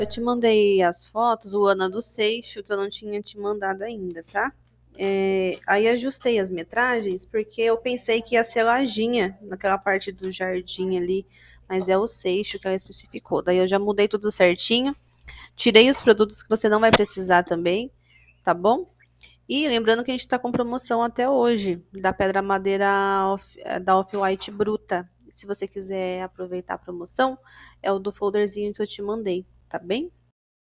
Eu te mandei as fotos, o Ana do Seixo, que eu não tinha te mandado ainda, tá? Aí ajustei as metragens, porque eu pensei que ia ser lajinha, naquela parte do jardim ali, mas é o Seixo que ela especificou. Daí eu já mudei tudo certinho, tirei os produtos que você não vai precisar também, tá bom? E lembrando que a gente tá com promoção até hoje, da pedra madeira da Off-White bruta. Se você quiser aproveitar a promoção, é o do folderzinho que eu te mandei, tá bem?